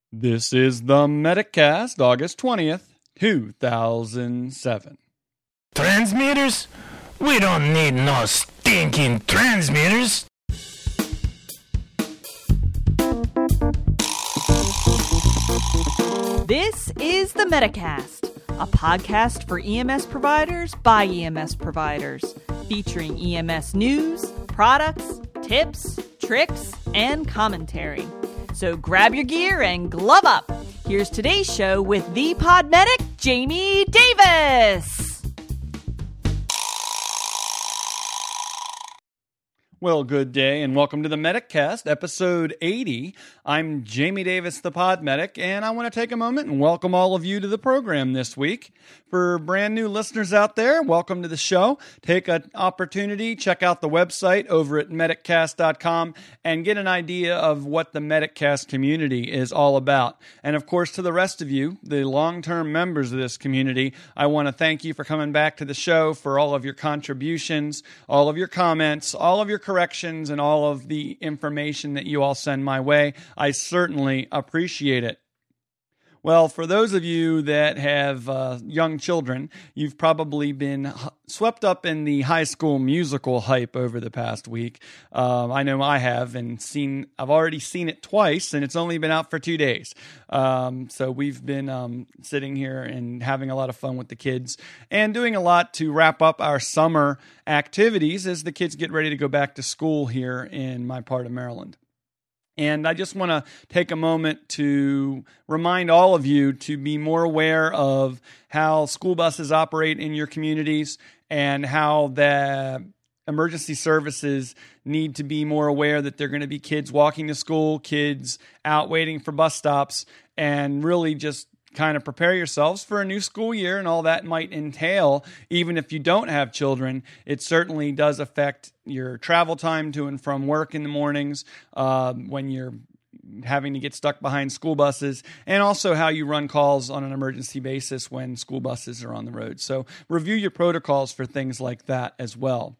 This is the Metacast, August 20th, 2007. Transmitters? We don't need no stinking transmitters. This is the Metacast, a podcast for EMS providers by EMS providers, featuring EMS news, products, tips, tricks, and commentary. So grab your gear and glove up. Here's today's show with the Podmedic, Jamie Davis. Well, good day and welcome to the Metacast, episode 80. I'm Jamie Davis, the Podmedic, and I want to take a moment and welcome all of you to the program this week. For brand new listeners out there, welcome to the show. Take an opportunity, check out the website over at mediccast.com and get an idea of what the Metacast community is all about. And of course, to the rest of you, the long-term members of this community, I want to thank you for coming back to the show, for all of your contributions, all of your comments, all of your corrections, and all of the information that you all send my way. I certainly appreciate it. Well, for those of you that have young children, you've probably been swept up in the High School Musical hype over the past week. I know I have, and I've already seen it twice, and it's only been out for 2 days. So we've been sitting here and having a lot of fun with the kids and doing a lot to wrap up our summer activities as the kids get ready to go back to school here in my part of Maryland. And I just want to take a moment to remind all of you to be more aware of how school buses operate in your communities and how the emergency services need to be more aware that there are going to be kids walking to school, kids out waiting for bus stops, and really just kind of prepare yourselves for a new school year and all that might entail. Even if you don't have children, it certainly does affect your travel time to and from work in the mornings when you're having to get stuck behind school buses, and also how you run calls on an emergency basis when school buses are on the road. So review your protocols for things like that as well.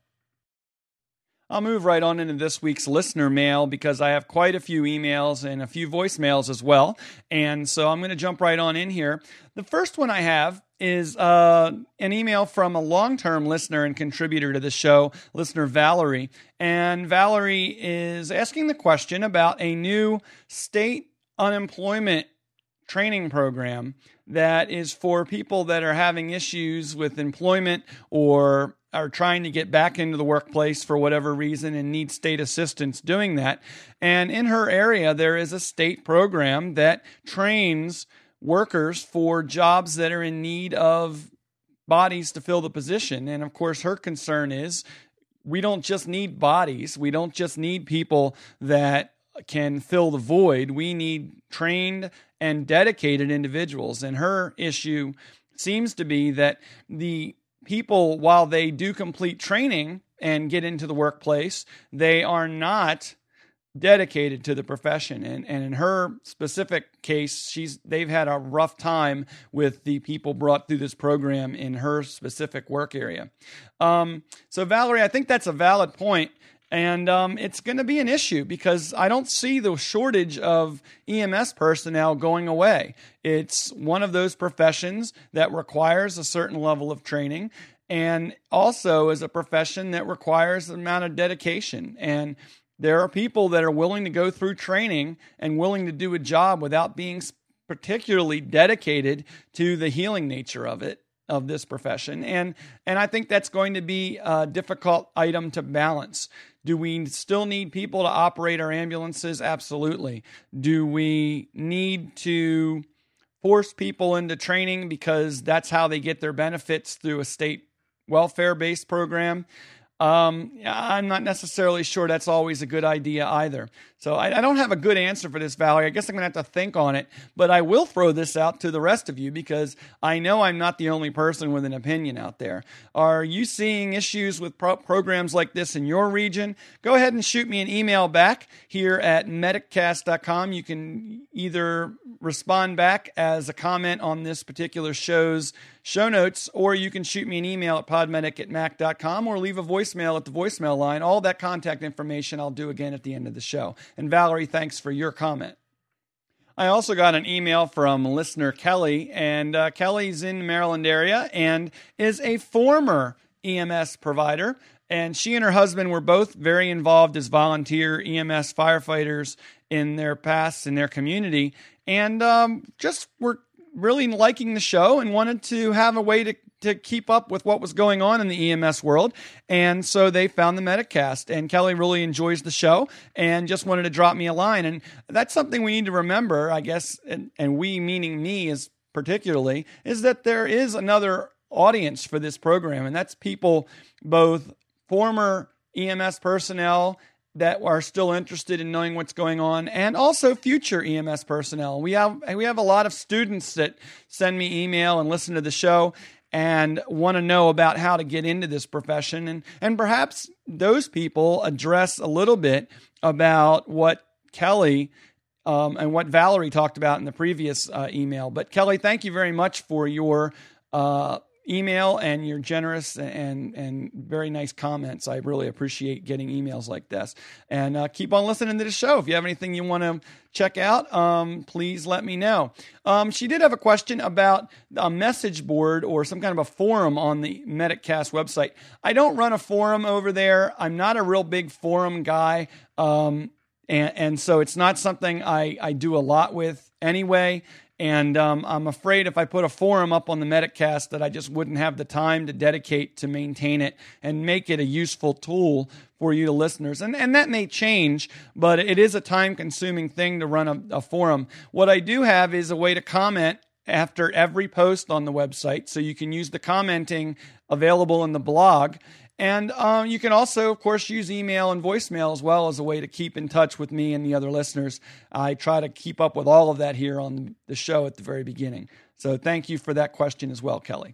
I'll move right on into this week's listener mail because I have quite a few emails and a few voicemails as well. And so I'm going to jump right on in here. The first one I have is an email from a long-term listener and contributor to the show, listener Valerie. And Valerie is asking the question about a new state unemployment training program that is for people that are having issues with employment or are trying to get back into the workplace for whatever reason and need state assistance doing that. And in her area, there is a state program that trains workers for jobs that are in need of bodies to fill the position. And of course, her concern is we don't just need bodies. We don't just need people that can fill the void. We need trained and dedicated individuals. And her issue seems to be that the people, while they do complete training and get into the workplace, they are not dedicated to the profession. And in her specific case, they've had a rough time with the people brought through this program in her specific work area. So Valerie, I think that's a valid point. And it's going to be an issue because I don't see the shortage of EMS personnel going away. It's one of those professions that requires a certain level of training and also is a profession that requires an amount of dedication. And there are people that are willing to go through training and willing to do a job without being particularly dedicated to the healing nature of this profession. And I think that's going to be a difficult item to balance. Do we still need people to operate our ambulances? Absolutely. Do we need to force people into training because that's how they get their benefits through a state welfare-based program? I'm not necessarily sure that's always a good idea either. So I don't have a good answer for this, Valerie. I guess I'm going to have to think on it, but I will throw this out to the rest of you because I know I'm not the only person with an opinion out there. Are you seeing issues with programs like this in your region? Go ahead and shoot me an email back here at mediccast.com. You can either respond back as a comment on this particular show's show notes, or you can shoot me an email at podmedic@mac.com or leave a voicemail at the voicemail line. All that contact information I'll do again at the end of the show. And Valerie, thanks for your comment. I also got an email from listener Kelly, and Kelly's in the Maryland area and is a former EMS provider. And she and her husband were both very involved as volunteer EMS firefighters in their past in their community, and just were really liking the show and wanted to have a way to keep up with what was going on in the EMS world. And so they found the Metacast, and Kelly really enjoys the show and just wanted to drop me a line. And that's something we need to remember, I guess, and we, meaning me is particularly, is that there is another audience for this program, and that's people, both former EMS personnel that are still interested in knowing what's going on, and also future EMS personnel. We have a lot of students that send me email and listen to the show and want to know about how to get into this profession. And perhaps those people address a little bit about what Kelly and what Valerie talked about in the previous email. But Kelly, thank you very much for your email and your generous and very nice comments. I really appreciate getting emails like this. And keep on listening to the show. If you have anything you want to check out, please let me know. She did have a question about a message board or some kind of a forum on the Metacast website. I don't run a forum over there. I'm not a real big forum guy. And so it's not something I do a lot with anyway. And I'm afraid if I put a forum up on the Metacast that I just wouldn't have the time to dedicate to maintain it and make it a useful tool for you, the listeners. And that may change, but it is a time-consuming thing to run a forum. What I do have is a way to comment after every post on the website, so you can use the commenting available in the blog. And you can also, of course, use email and voicemail as well as a way to keep in touch with me and the other listeners. I try to keep up with all of that here on the show at the very beginning. So thank you for that question as well, Kelly.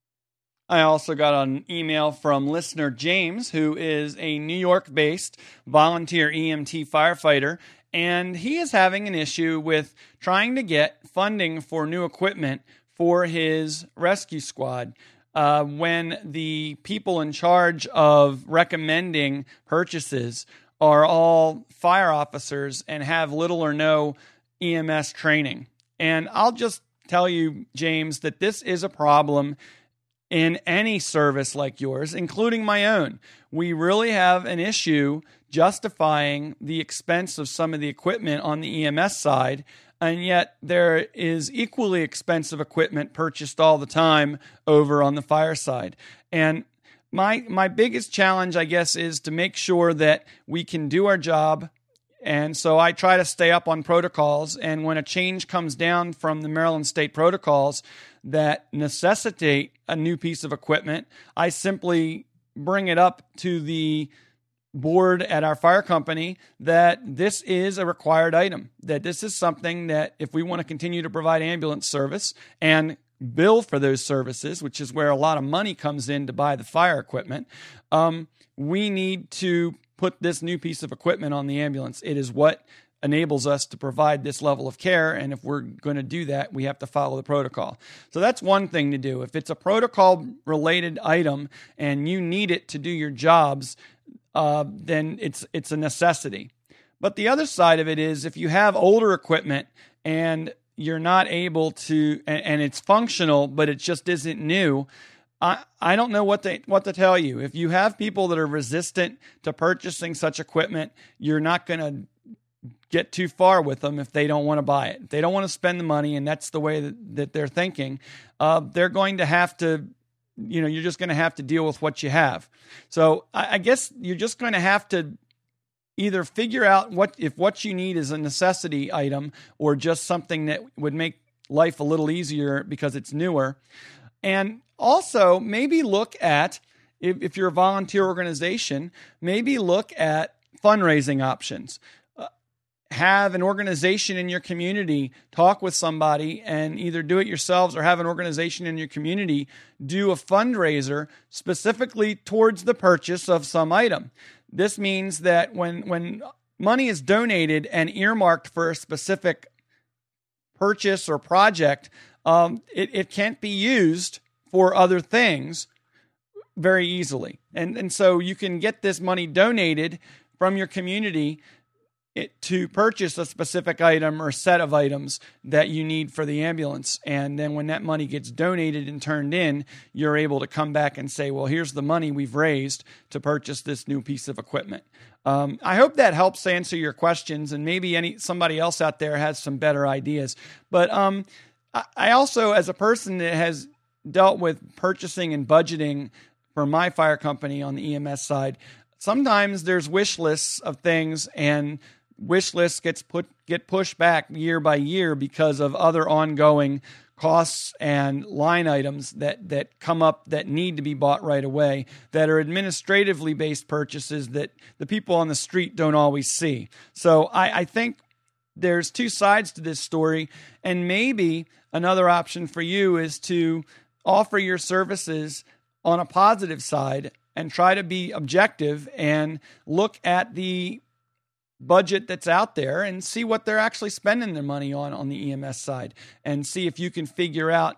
I also got an email from listener James, who is a New York-based volunteer EMT firefighter, and he is having an issue with trying to get funding for new equipment for his rescue squad. When the people in charge of recommending purchases are all fire officers and have little or no EMS training. And I'll just tell you, James, that this is a problem in any service like yours, including my own. We really have an issue justifying the expense of some of the equipment on the EMS side, and yet there is equally expensive equipment purchased all the time over on the fire side. And my biggest challenge, I guess, is to make sure that we can do our job. And so I try to stay up on protocols. And when a change comes down from the Maryland State protocols that necessitate a new piece of equipment, I simply bring it up to the board at our fire company that this is a required item, that this is something that if we want to continue to provide ambulance service and bill for those services, which is where a lot of money comes in to buy the fire equipment, we need to put this new piece of equipment on the ambulance. It is what enables us to provide this level of care, and if we're going to do that, we have to follow the protocol. So that's one thing to do. If it's a protocol-related item and you need it to do your jobs, then it's a necessity. But the other side of it is if you have older equipment and you're not able to, and it's functional, but it just isn't new, I don't know what to tell you. If you have people that are resistant to purchasing such equipment, you're not going to get too far with them if they don't want to buy it. If they don't want to spend the money, and that's the way that they're thinking, they're going to have to, you're just going to have to deal with what you have. So I guess you're just going to have to either figure out if what you need is a necessity item or just something that would make life a little easier because it's newer. And also maybe look at, if you're a volunteer organization, maybe look at fundraising options. Have an organization in your community talk with somebody and either do it yourselves or have an organization in your community do a fundraiser specifically towards the purchase of some item. This means that when money is donated and earmarked for a specific purchase or project, it can't be used for other things very easily. And so you can get this money donated from your community to purchase a specific item or set of items that you need for the ambulance. And then when that money gets donated and turned in, you're able to come back and say, well, here's the money we've raised to purchase this new piece of equipment. I hope that helps answer your questions, and maybe somebody else out there has some better ideas. But I also, as a person that has dealt with purchasing and budgeting for my fire company on the EMS side, sometimes there's wish lists of things, and wish lists get pushed back year by year because of other ongoing costs and line items that come up that need to be bought right away, that are administratively based purchases that the people on the street don't always see. So I think there's two sides to this story, and maybe another option for you is to offer your services on a positive side and try to be objective and look at the budget that's out there and see what they're actually spending their money on the EMS side, and see if you can figure out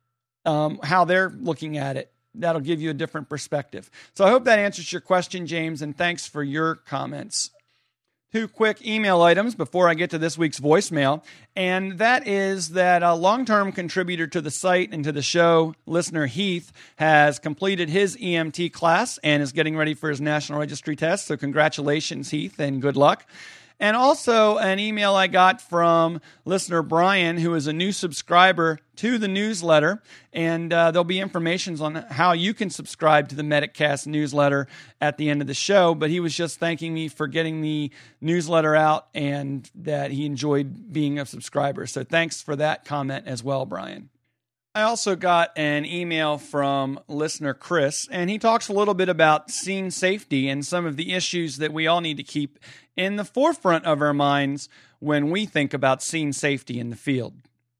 how they're looking at it. That'll give you a different perspective. So I hope that answers your question, James, and thanks for your comments. Two quick email items before I get to this week's voicemail, and that is that a long-term contributor to the site and to the show, listener Heath, has completed his EMT class and is getting ready for his National Registry test. So congratulations, Heath, and good luck. And also an email I got from listener Brian, who is a new subscriber to the newsletter. And there'll be information on how you can subscribe to the MedicCast newsletter at the end of the show. But he was just thanking me for getting the newsletter out and that he enjoyed being a subscriber. So thanks for that comment as well, Brian. I also got an email from listener Chris, and he talks a little bit about scene safety and some of the issues that we all need to keep in the forefront of our minds when we think about scene safety in the field.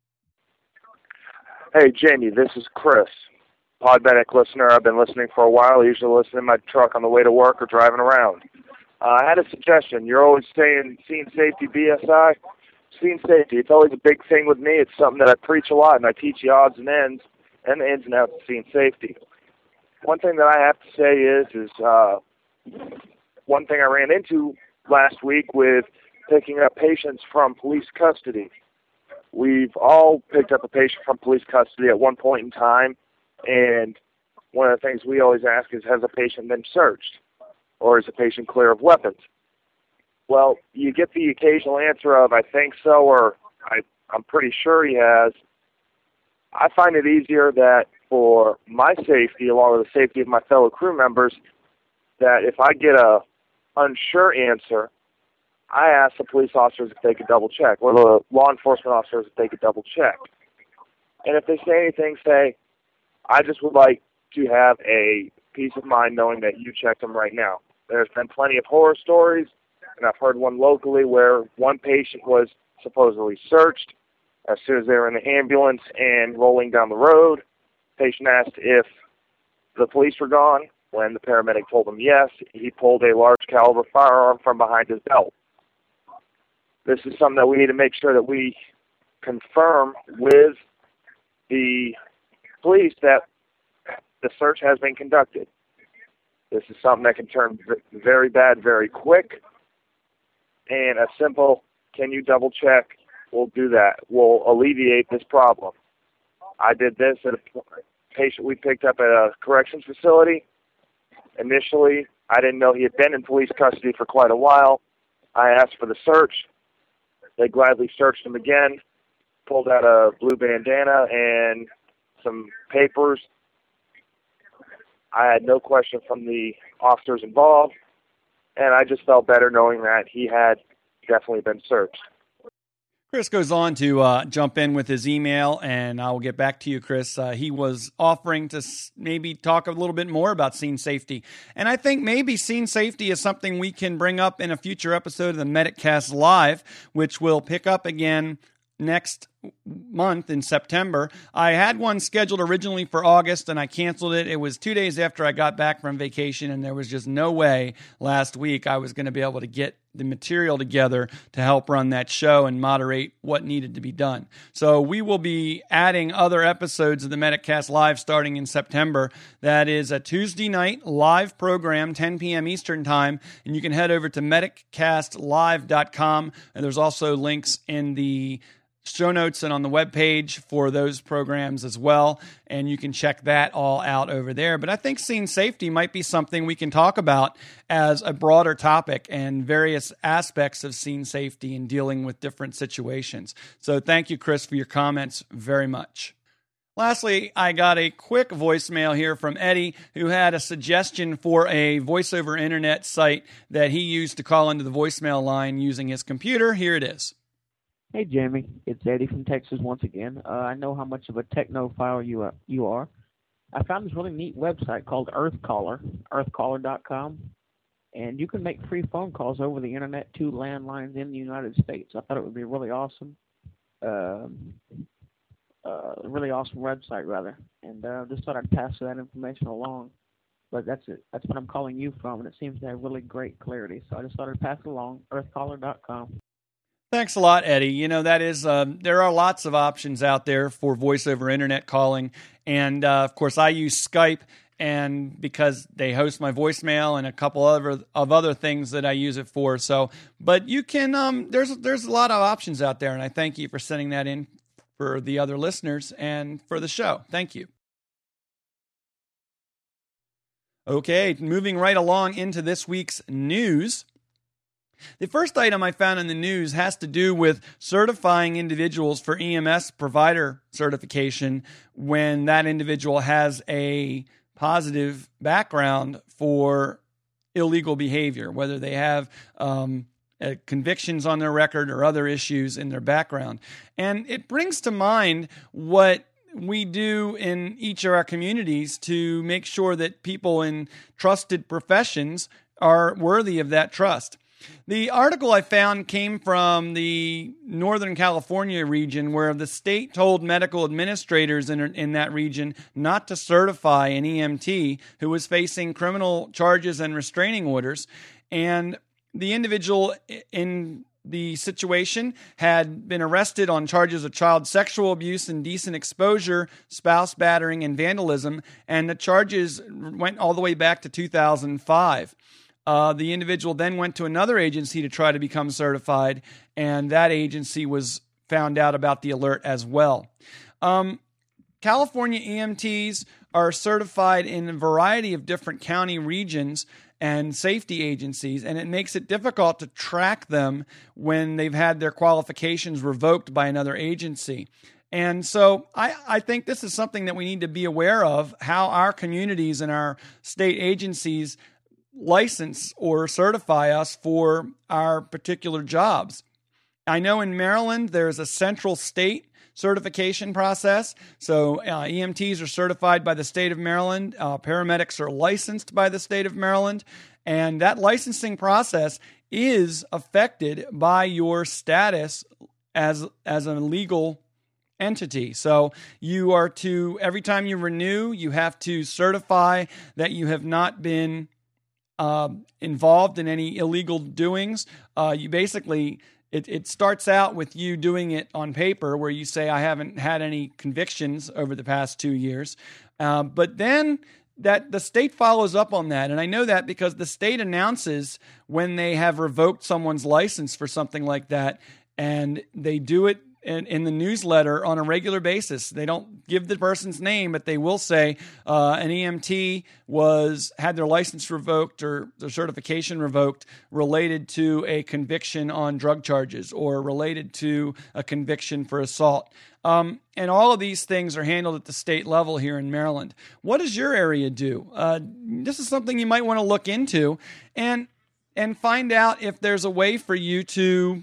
Hey, Jamie, this is Chris, Podmedic listener. I've been listening for a while. I usually listen in my truck on the way to work or driving around. I had a suggestion. You're always saying scene safety BSI. Scene safety, it's always a big thing with me. It's something that I preach a lot, and I teach the odds and ends and the ins and outs of scene safety. One thing that I have to say is one thing I ran into last week with picking up patients from police custody. We've all picked up a patient from police custody at one point in time, and one of the things we always ask is, has a patient been searched, or is the patient clear of weapons? Well, you get the occasional answer of, I think so, or I'm pretty sure he has. I find it easier that for my safety, along with the safety of my fellow crew members, that if I get a unsure answer, I ask the police officers if they could double check, or the law enforcement officers if they could double check. And if they say anything, say, I just would like to have a peace of mind knowing that you checked them right now. There's been plenty of horror stories, and I've heard one locally where one patient was supposedly searched as soon as they were in the ambulance and rolling down the road. The patient asked if the police were gone. When the paramedic told him yes, he pulled a large caliber firearm from behind his belt. This is something that we need to make sure that we confirm with the police that the search has been conducted. This is something that can turn very bad very quick. And a simple, can you double check, will do that, will alleviate this problem. I did this at a patient we picked up at a corrections facility. Initially, I didn't know he had been in police custody for quite a while. I asked for the search. They gladly searched him again, pulled out a blue bandana and some papers. I had no question from the officers involved, and I just felt better knowing that he had definitely been searched. Chris goes on to jump in with his email, and I will get back to you, Chris. He was offering to maybe talk a little bit more about scene safety. And I think maybe scene safety is something we can bring up in a future episode of the MedicCast Live, which will pick up again next month in September. I had one scheduled originally for August and I canceled it. It was 2 days after I got back from vacation, and there was just no way last week I was going to be able to get the material together to help run that show and moderate what needed to be done. So we will be adding other episodes of the Medicast Live starting in September. That is a Tuesday night live program, 10 p.m. Eastern Time, and you can head over to mediccastlive.com, and there's also links in the show notes and on the webpage for those programs as well, and you can check that all out over there. But I think scene safety might be something we can talk about as a broader topic and various aspects of scene safety and dealing with different situations. So thank you, Chris, for your comments very much. Lastly, I got a quick voicemail here from Eddie, who had a suggestion for a voice-over internet site that he used to call into the voicemail line using his computer. Here it is. Hey, Jamie. It's Eddie from Texas once again. I know how much of a technophile you are. I found this really neat website called Earthcaller, earthcaller.com, and you can make free phone calls over the internet to landlines in the United States. I thought it would be really awesome. Really awesome website, rather. And just thought I'd pass that information along. But that's it. That's what I'm calling you from, and it seems to have really great clarity. So I just thought I'd pass it along, earthcaller.com. Thanks a lot, Eddie. You know, that is, there are lots of options out there for voice over internet calling. And of course, I use Skype, and because they host my voicemail and a couple of other things that I use it for. So, but you can, there's a lot of options out there. And I thank you for sending that in for the other listeners and for the show. Thank you. Okay, moving right along into this week's news. The first item I found in the news has to do with certifying individuals for EMS provider certification when that individual has a positive background for illegal behavior, whether they have convictions on their record or other issues in their background. And it brings to mind what we do in each of our communities to make sure that people in trusted professions are worthy of that trust. The article I found came from the Northern California region, where the state told medical administrators in that region not to certify an EMT who was facing criminal charges and restraining orders. And the individual in the situation had been arrested on charges of child sexual abuse, indecent exposure, spouse battering, and vandalism. And the charges went all the way back to 2005. The individual then went to another agency to try to become certified, and that agency was found out about the alert as well. California EMTs are certified in a variety of different county regions and safety agencies, and it makes it difficult to track them when they've had their qualifications revoked by another agency. And so I think this is something that we need to be aware of, how our communities and our state agencies license or certify us for our particular jobs. I know in Maryland there's a central state certification process. So EMTs are certified by the state of Maryland. Paramedics are licensed by the state of Maryland. And that licensing process is affected by your status as a legal entity. So you are to, every time you renew, you have to certify that you have not been involved in any illegal doings. You basically, it starts out with you doing it on paper where you say, I haven't had any convictions over the past 2 years. But then that the state follows up on that. And I know that because the state announces when they have revoked someone's license for something like that, and they do it in the newsletter on a regular basis. They don't give the person's name, but they will say an EMT had their license revoked or their certification revoked related to a conviction on drug charges or related to a conviction for assault. And all of these things are handled at the state level here in Maryland. What does your area do? This is something you might want to look into and find out if there's a way for you to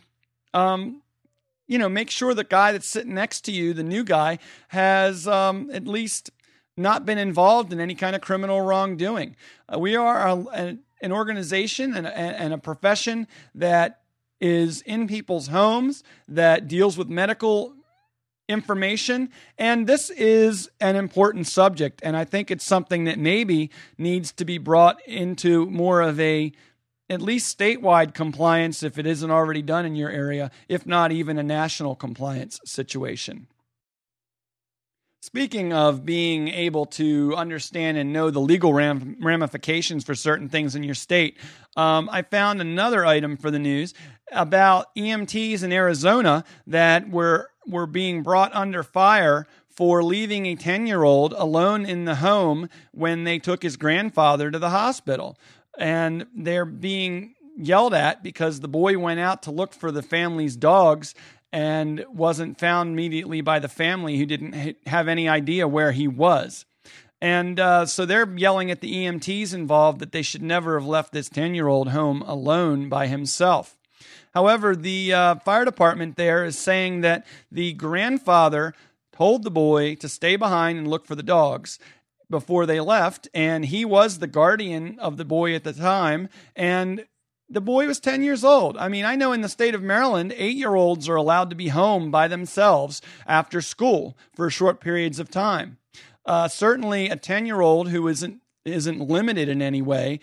make sure the guy that's sitting next to you, the new guy, has at least not been involved in any kind of criminal wrongdoing. We are an organization and a profession that is in people's homes, that deals with medical information, and this is an important subject, and I think it's something that maybe needs to be brought into more of an at least statewide compliance if it isn't already done in your area, if not even a national compliance situation. Speaking of being able to understand and know the legal ramifications for certain things in your state, I found another item for the news about EMTs in Arizona that were being brought under fire for leaving a 10-year-old alone in the home when they took his grandfather to the hospital. And they're being yelled at because the boy went out to look for the family's dogs and wasn't found immediately by the family, who didn't have any idea where he was. And so they're yelling at the EMTs involved that they should never have left this 10-year-old home alone by himself. However, the fire department there is saying that the grandfather told the boy to stay behind and look for the dogs before they left, and he was the guardian of the boy at the time, and the boy was 10 years old. I mean, I know in the state of Maryland, 8-year-olds are allowed to be home by themselves after school for short periods of time. Certainly a 10-year-old who isn't limited in any way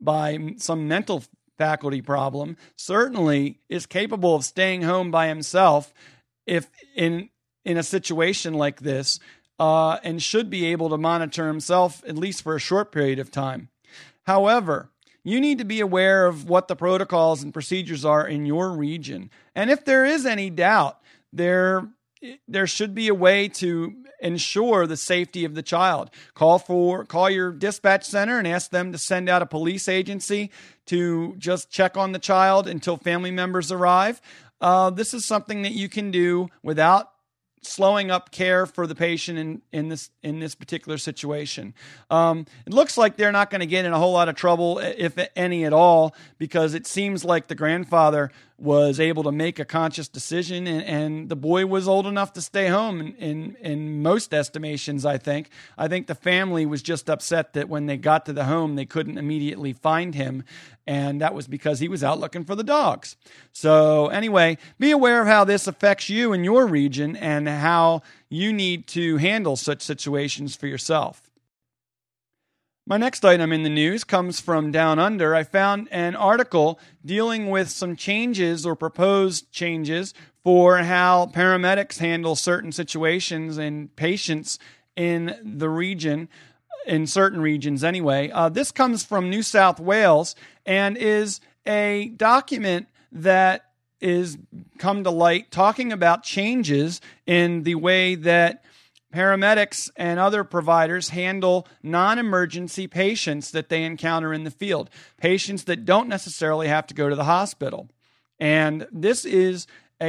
by some mental faculty problem certainly is capable of staying home by himself if in a situation like this, and should be able to monitor himself at least for a short period of time. However, you need to be aware of what the protocols and procedures are in your region. And if there is any doubt, there should be a way to ensure the safety of the child. Call your dispatch center and ask them to send out a police agency to just check on the child until family members arrive. This is something that you can do without slowing up care for the patient in this particular situation. It looks like they're not going to get in a whole lot of trouble, if any at all, because it seems like the grandfather was able to make a conscious decision, and the boy was old enough to stay home in most estimations, I think. I think the family was just upset that when they got to the home, they couldn't immediately find him, and that was because he was out looking for the dogs. So anyway, be aware of how this affects you in your region and how you need to handle such situations for yourself. My next item in the news comes from Down Under. I found an article dealing with some changes or proposed changes for how paramedics handle certain situations and patients in the region, in certain regions anyway. This comes from New South Wales and is a document that is come to light talking about changes in the way that paramedics and other providers handle non-emergency patients that they encounter in the field, patients that don't necessarily have to go to the hospital. And this is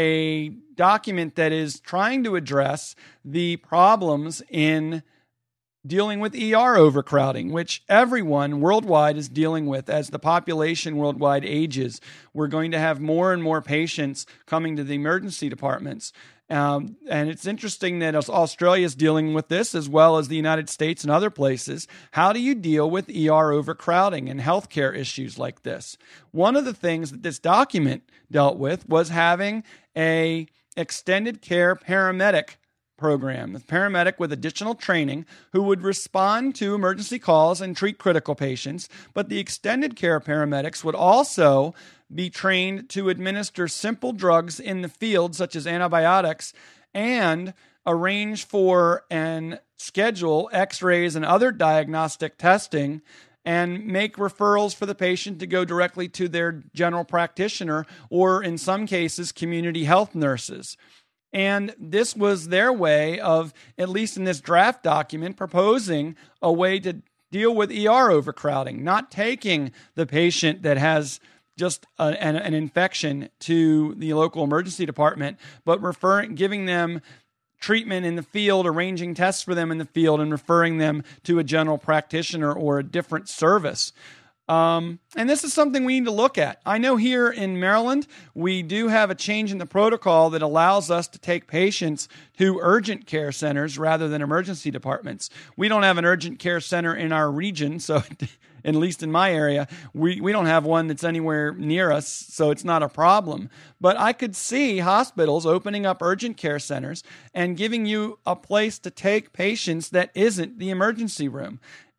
a document that is trying to address the problems in dealing with ER overcrowding, which everyone worldwide is dealing with. As the population worldwide ages, we're going to have more and more patients coming to the emergency departments. And it's interesting that Australia is dealing with this, as well as the United States and other places. How do you deal with ER overcrowding and healthcare issues like this? One of the things that this document dealt with was having a extended care paramedic program, a paramedic with additional training who would respond to emergency calls and treat critical patients. But the extended care paramedics would also be trained to administer simple drugs in the field, such as antibiotics, and arrange for and schedule x-rays and other diagnostic testing, and make referrals for the patient to go directly to their general practitioner, or in some cases, community health nurses. And this was their way of, at least in this draft document, proposing a way to deal with ER overcrowding, not taking the patient that has just an infection to the local emergency department, but giving them treatment in the field, arranging tests for them in the field, and referring them to a general practitioner or a different service. And this is something we need to look at. I know here in Maryland, we do have a change in the protocol that allows us to take patients to urgent care centers rather than emergency departments. We don't have an urgent care center in our region, so at least in my area, we don't have one that's anywhere near us, so it's not a problem. But I could see hospitals opening up urgent care centers and giving you a place to take patients that isn't the emergency room.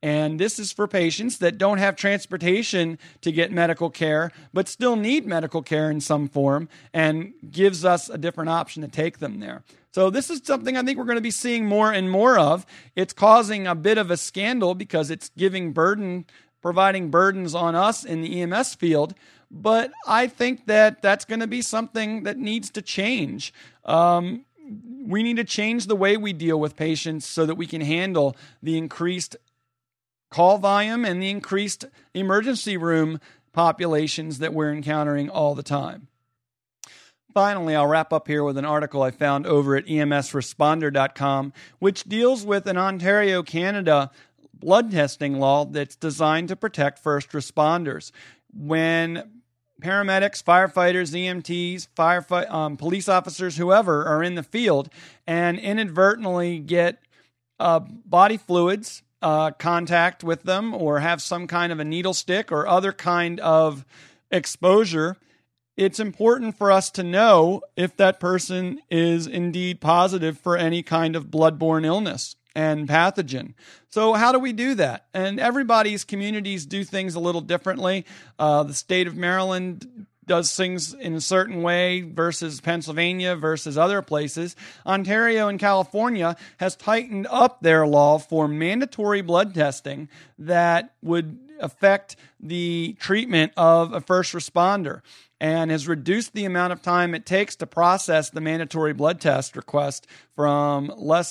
And this is for patients that don't have transportation to get medical care, but still need medical care in some form, and gives us a different option to take them there. So this is something I think we're going to be seeing more and more of. It's causing a bit of a scandal because it's providing burdens on us in the EMS field. But I think that that's going to be something that needs to change. We need to change the way we deal with patients so that we can handle the increased call volume and the increased emergency room populations that we're encountering all the time. Finally, I'll wrap up here with an article I found over at emsresponder.com, which deals with an Ontario, Canada blood testing law that's designed to protect first responders. When paramedics, firefighters, EMTs, police officers, whoever are in the field and inadvertently get body fluids, contact with them, or have some kind of a needle stick or other kind of exposure, it's important for us to know if that person is indeed positive for any kind of bloodborne illness and pathogen. So how do we do that? And everybody's communities do things a little differently. The state of Maryland does things in a certain way versus Pennsylvania versus other places. Ontario and California has tightened up their law for mandatory blood testing that would affect the treatment of a first responder, and has reduced the amount of time it takes to process the mandatory blood test request from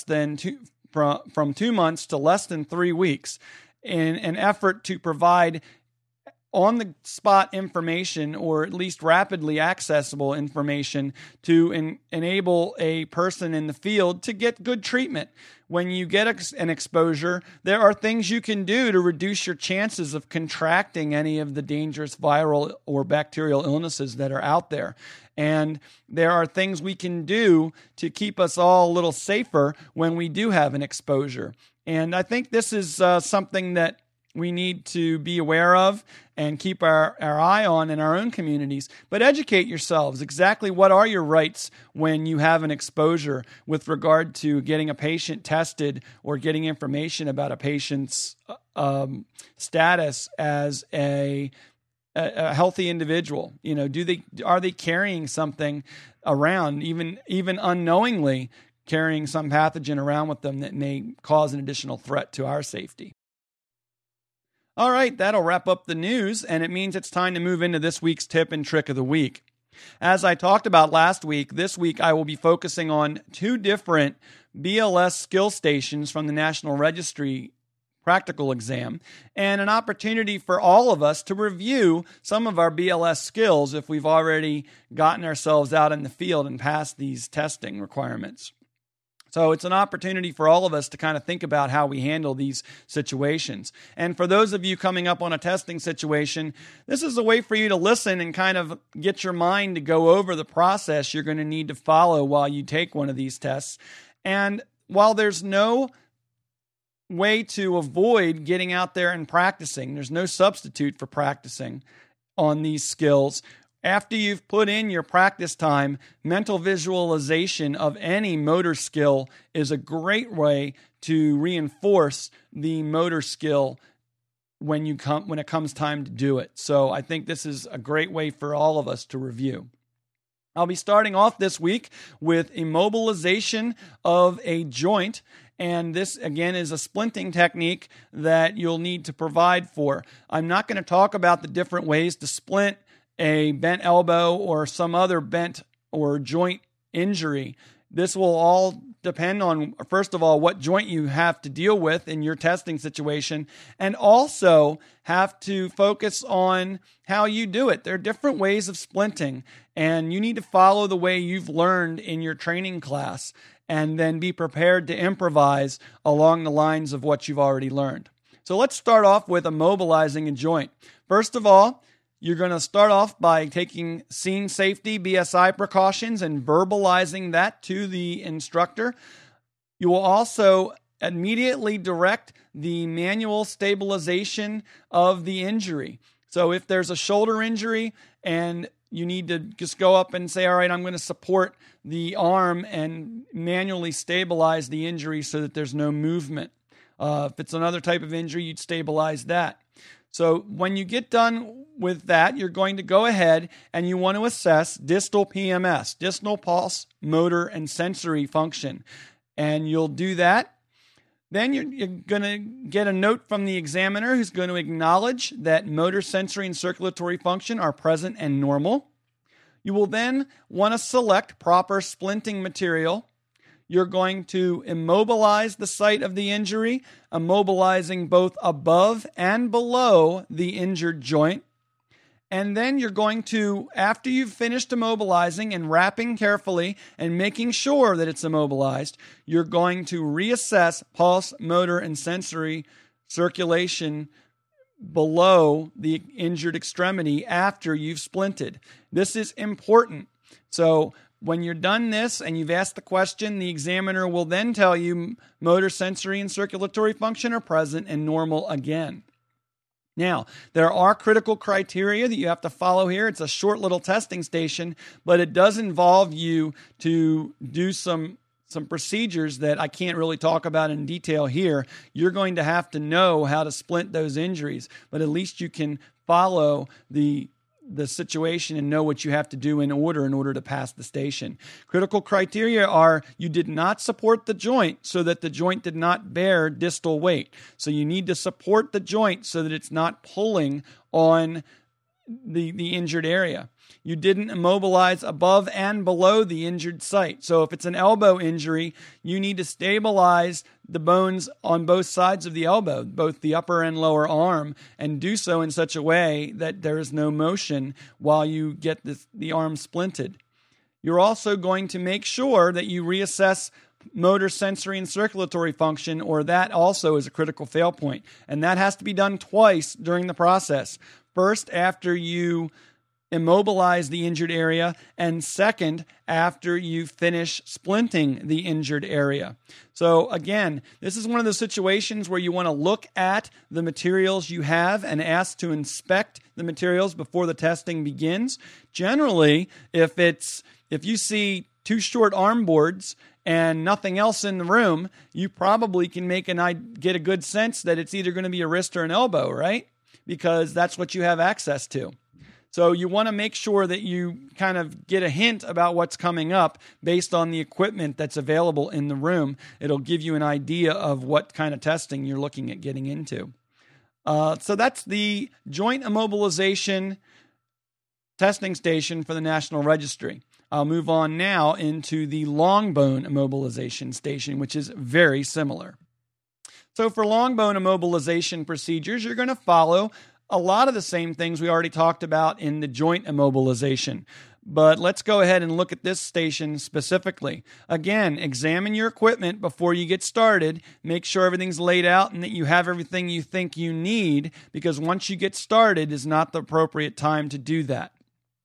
2 months to less than 3 weeks, in an effort to provide on-the-spot information, or at least rapidly accessible information, to enable a person in the field to get good treatment. When you get an exposure, there are things you can do to reduce your chances of contracting any of the dangerous viral or bacterial illnesses that are out there. And there are things we can do to keep us all a little safer when we do have an exposure. And I think this is something that we need to be aware of and keep our eye on in our own communities. But educate yourselves. Exactly what are your rights when you have an exposure with regard to getting a patient tested or getting information about a patient's status as a healthy individual? You know, are they carrying something around, even unknowingly carrying some pathogen around with them that may cause an additional threat to our safety? All right, that'll wrap up the news, and it means it's time to move into this week's tip and trick of the week. As I talked about last week, this week I will be focusing on 2 different BLS skill stations from the National Registry practical exam, and an opportunity for all of us to review some of our BLS skills if we've already gotten ourselves out in the field and passed these testing requirements. So it's an opportunity for all of us to kind of think about how we handle these situations. And for those of you coming up on a testing situation, this is a way for you to listen and kind of get your mind to go over the process you're going to need to follow while you take one of these tests. And while there's no way to avoid getting out there and practicing, there's no substitute for practicing on these skills. After you've put in your practice time, mental visualization of any motor skill is a great way to reinforce the motor skill when it comes time to do it. So I think this is a great way for all of us to review. I'll be starting off this week with immobilization of a joint. And this, again, is a splinting technique that you'll need to provide for. I'm not going to talk about the different ways to splint a bent elbow or some other bent or joint injury. This will all depend on, first of all, what joint you have to deal with in your testing situation, and also have to focus on how you do it. There are different ways of splinting, and you need to follow the way you've learned in your training class, and then be prepared to improvise along the lines of what you've already learned. So let's start off with immobilizing a joint. First of all, you're going to start off by taking scene safety BSI precautions and verbalizing that to the instructor. You will also immediately direct the manual stabilization of the injury. So if there's a shoulder injury and you need to just go up and say, all right, I'm going to support the arm and manually stabilize the injury so that there's no movement. If it's another type of injury, you'd stabilize that. So when you get done with that, you're going to go ahead and you want to assess distal PMS, distal pulse, motor, and sensory function. And you'll do that. Then you're going to get a note from the examiner who's going to acknowledge that motor, sensory, and circulatory function are present and normal. You will then want to select proper splinting material. You're going to immobilize the site of the injury, immobilizing both above and below the injured joint. And then you're going to, after you've finished immobilizing and wrapping carefully and making sure that it's immobilized, you're going to reassess pulse, motor, and sensory circulation below the injured extremity after you've splinted. This is important. So when you're done this and you've asked the question, the examiner will then tell you motor, sensory, and circulatory function are present and normal again. Now, there are critical criteria that you have to follow here. It's a short little testing station, but it does involve you to do some procedures that I can't really talk about in detail here. You're going to have to know how to splint those injuries, but at least you can follow the situation and know what you have to do in order to pass the station. Critical criteria are you did not support the joint so that the joint did not bear distal weight. So you need to support the joint so that it's not pulling on the injured area. You didn't immobilize above and below the injured site. So if it's an elbow injury, you need to stabilize the bones on both sides of the elbow, both the upper and lower arm, and do so in such a way that there is no motion while you get the arm splinted. You're also going to make sure that you reassess motor, sensory, and circulatory function, or that also is a critical fail point. And that has to be done twice during the process. First, after you immobilize the injured area, and second, after you finish splinting the injured area. So again, this is one of those situations where you want to look at the materials you have and ask to inspect the materials before the testing begins. Generally, if you see 2 short arm boards and nothing else in the room, you probably can get a good sense that it's either going to be a wrist or an elbow, right? Because that's what you have access to. So you want to make sure that you kind of get a hint about what's coming up based on the equipment that's available in the room. It'll give you an idea of what kind of testing you're looking at getting into. So that's the joint immobilization testing station for the National Registry. I'll move on now into the long bone immobilization station, which is very similar. So for long bone immobilization procedures, you're going to follow a lot of the same things we already talked about in the joint immobilization. But let's go ahead and look at this station specifically. Again, examine your equipment before you get started. Make sure everything's laid out and that you have everything you think you need, because once you get started is not the appropriate time to do that.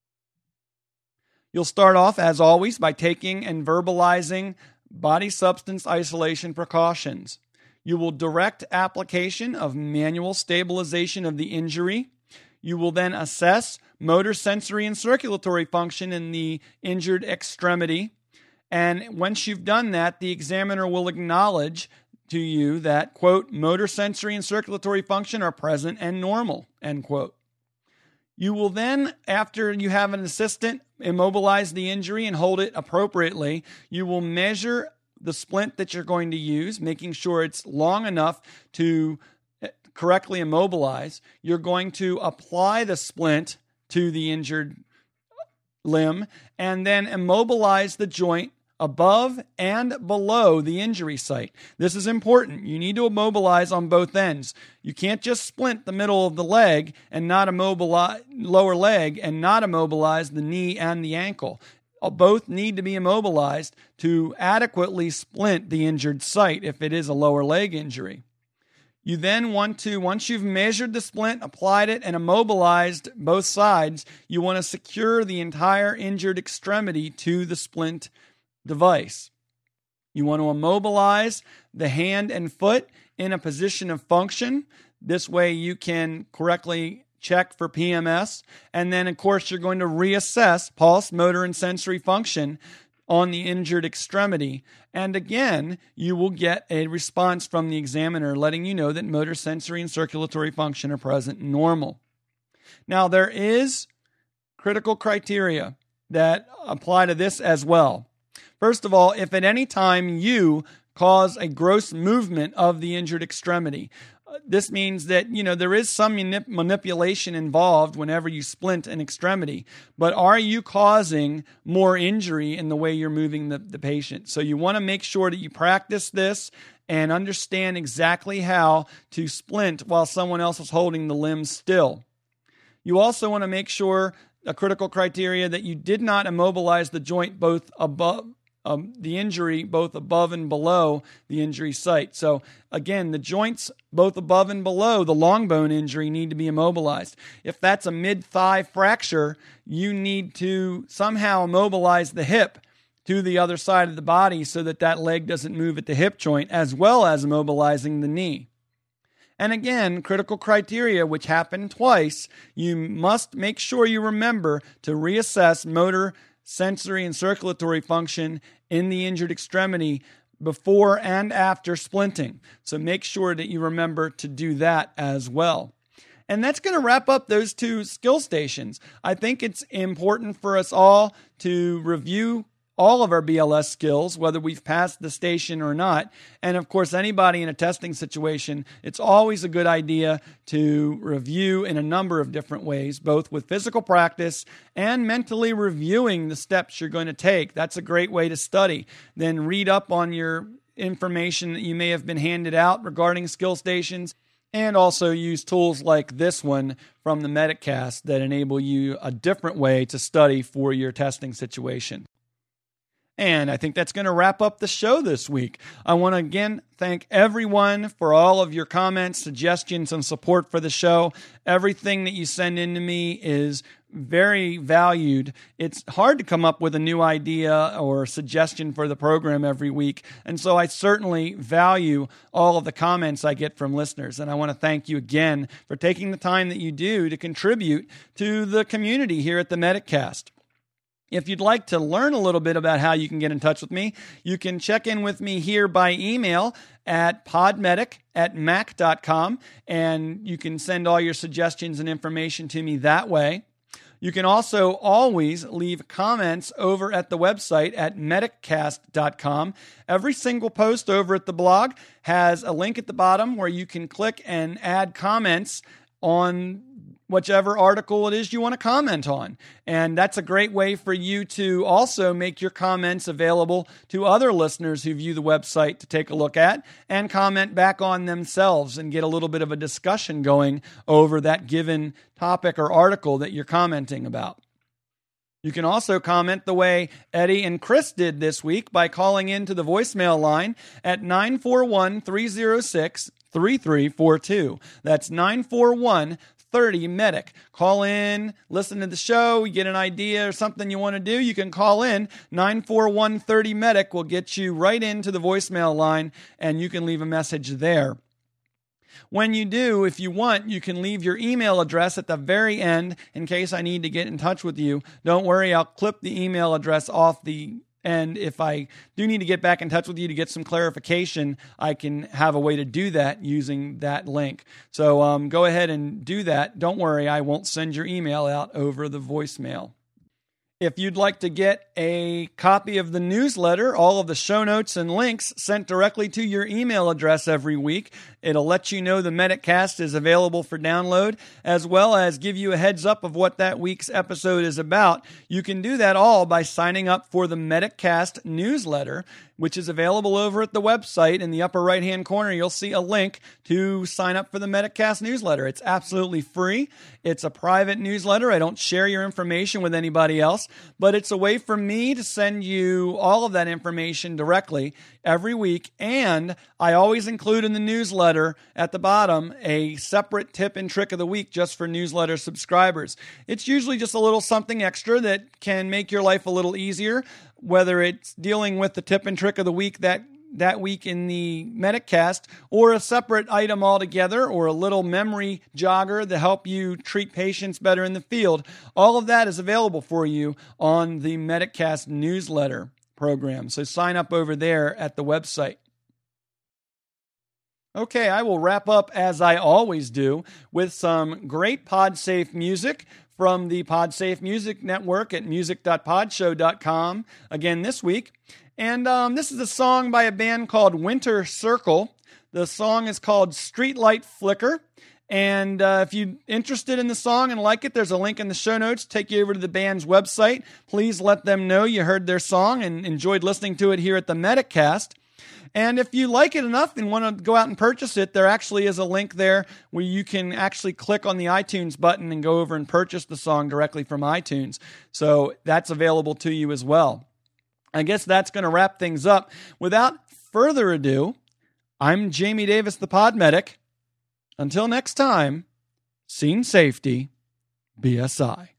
You'll start off, as always, by taking and verbalizing body substance isolation precautions. You will direct application of manual stabilization of the injury. You will then assess motor, sensory, and circulatory function in the injured extremity. And once you've done that, the examiner will acknowledge to you that, quote, motor, sensory, and circulatory function are present and normal, end quote. You will then, after you have an assistant immobilize the injury and hold it appropriately, you will measure the splint that you're going to use, making sure it's long enough to correctly immobilize. You're going to apply the splint to the injured limb and then immobilize the joint above and below the injury site. This is important. You need to immobilize on both ends. You can't just splint the middle of the leg and not immobilize lower leg and not immobilize the knee and the ankle. Both need to be immobilized to adequately splint the injured site if it is a lower leg injury. You then want to, once you've measured the splint, applied it, and immobilized both sides, you want to secure the entire injured extremity to the splint device. You want to immobilize the hand and foot in a position of function. This way you can correctly check for PMS. And then, of course, you're going to reassess pulse, motor, and sensory function on the injured extremity. And again, you will get a response from the examiner letting you know that motor, sensory, and circulatory function are present and normal. Now, there is critical criteria that apply to this as well. First of all, if at any time you cause a gross movement of the injured extremity, this means that, there is some manipulation involved whenever you splint an extremity, but are you causing more injury in the way you're moving the patient? So you want to make sure that you practice this and understand exactly how to splint while someone else is holding the limb still. You also want to make sure, a critical criteria, that you did not immobilize the joint both above the injury, both above and below the injury site. So again, the joints both above and below the long bone injury need to be immobilized. If that's a mid-thigh fracture, you need to somehow immobilize the hip to the other side of the body so that that leg doesn't move at the hip joint, as well as immobilizing the knee. And again, critical criteria, which happen twice, you must make sure you remember to reassess motor, sensory, and circulatory function in the injured extremity before and after splinting. So make sure that you remember to do that as well. And that's going to wrap up those two skill stations. I think it's important for us all to review all of our BLS skills, whether we've passed the station or not. And of course, anybody in a testing situation, it's always a good idea to review in a number of different ways, both with physical practice and mentally reviewing the steps you're going to take. That's a great way to study. Then read up on your information that you may have been handed out regarding skill stations, and also use tools like this one from the MedicCast that enable you a different way to study for your testing situation. And I think that's going to wrap up the show this week. I want to again thank everyone for all of your comments, suggestions, and support for the show. Everything that you send in to me is very valued. It's hard to come up with a new idea or suggestion for the program every week. And so I certainly value all of the comments I get from listeners. And I want to thank you again for taking the time that you do to contribute to the community here at the MedicCast. If you'd like to learn a little bit about how you can get in touch with me, you can check in with me here by email at podmedic@mac.com, and you can send all your suggestions and information to me that way. You can also always leave comments over at the website at mediccast.com. Every single post over at the blog has a link at the bottom where you can click and add comments on whichever article it is you want to comment on. And that's a great way for you to also make your comments available to other listeners who view the website to take a look at and comment back on themselves and get a little bit of a discussion going over that given topic or article that you're commenting about. You can also comment the way Eddie and Chris did this week by calling into the voicemail line at 941-306-3342. That's 941-30-MEDIC. Call in, listen to the show, you get an idea or something you want to do, you can call in. 941-30-MEDIC will get you right into the voicemail line, and you can leave a message there. When you do, if you want, you can leave your email address at the very end in case I need to get in touch with you. Don't worry, I'll clip the email address off the end. If I do need to get back in touch with you to get some clarification, I can have a way to do that using that link. So go ahead and do that. Don't worry, I won't send your email out over the voicemail. If you'd like to get a copy of the newsletter, all of the show notes and links sent directly to your email address every week, it'll let you know the MedicCast is available for download, as well as give you a heads up of what that week's episode is about. You can do that all by signing up for the MedicCast newsletter, which is available over at the website. In the upper right-hand corner, you'll see a link to sign up for the MedicCast newsletter. It's absolutely free. It's a private newsletter. I don't share your information with anybody else, but it's a way for me to send you all of that information directly every week. And I always include in the newsletter at the bottom a separate tip and trick of the week just for newsletter subscribers. It's usually just a little something extra that can make your life a little easier, whether it's dealing with the tip and trick of the week that week in the MedicCast, or a separate item altogether, or a little memory jogger to help you treat patients better in the field. All of that is available for you on the MedicCast newsletter. program. So sign up over there at the website. Okay, I will wrap up as I always do with some great PodSafe music from the PodSafe Music Network at music.podshow.com again this week. And this is a song by a band called Winter Circle. The song is called Streetlight Flicker. And if you're interested in the song and like it, there's a link in the show notes. Take you over to the band's website. Please let them know you heard their song and enjoyed listening to it here at the Metacast. And if you like it enough and want to go out and purchase it, there actually is a link there where you can actually click on the iTunes button and go over and purchase the song directly from iTunes. So that's available to you as well. I guess that's going to wrap things up. Without further ado, I'm Jamie Davis, the Pod Medic. Until next time, Scene Safety, BSI.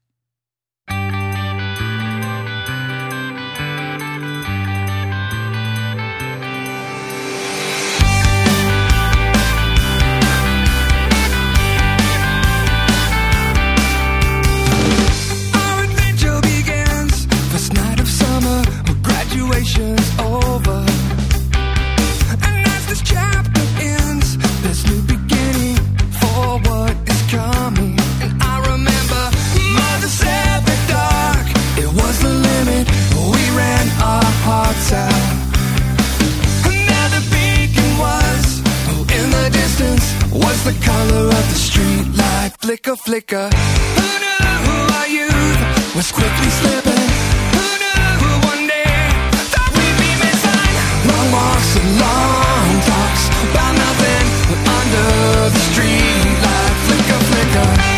Graduation's over, and as this chapter ends, there's new beginning for what is coming. And I remember Mother said the dark, it was the limit. We ran our hearts out, and there the beacon was. In the distance was the color of the street light, flicker, flicker. Who knew our youth was quickly slipping? Long walks and long talks about nothing under the street light, flicker, flicker.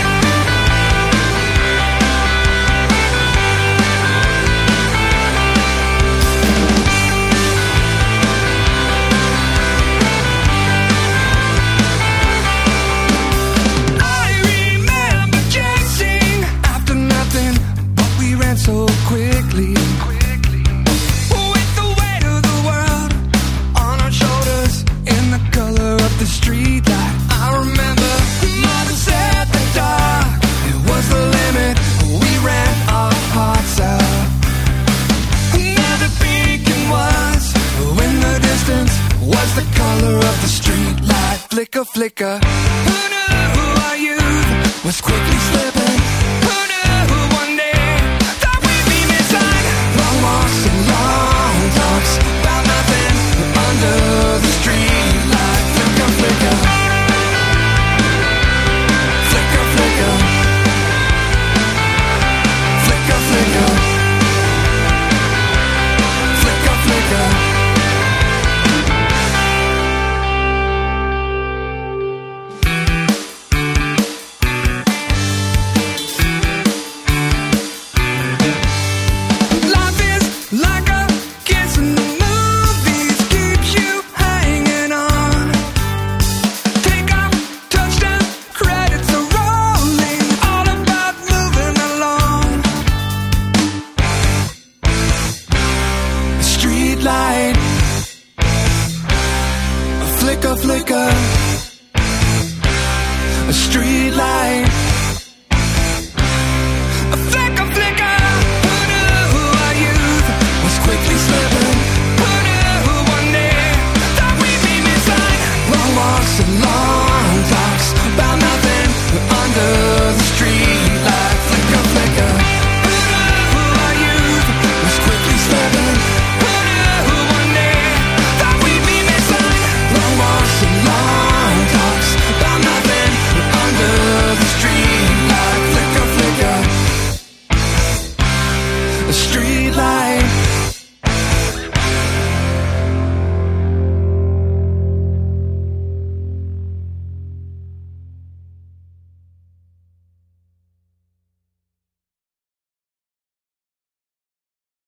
I remember chasing after nothing, but we ran so quickly. The street light, I remember Mother said the dark, it was the limit. We ran our hearts out, and there the beacon was. In the distance was the color of the street light, flicker, flicker. Who knew our youth was quickly slipping? Who knew one day that we'd be missing? Long walks and long talks about nothing under the street light, flicker, flicker. Flicker, flicker. Flicker, flicker. Flicker, flicker. Life is like a kiss in the movies, keeps you hanging on. Take off, touchdown, credits are rolling, all about moving along. A street light, a flicker, flicker. A street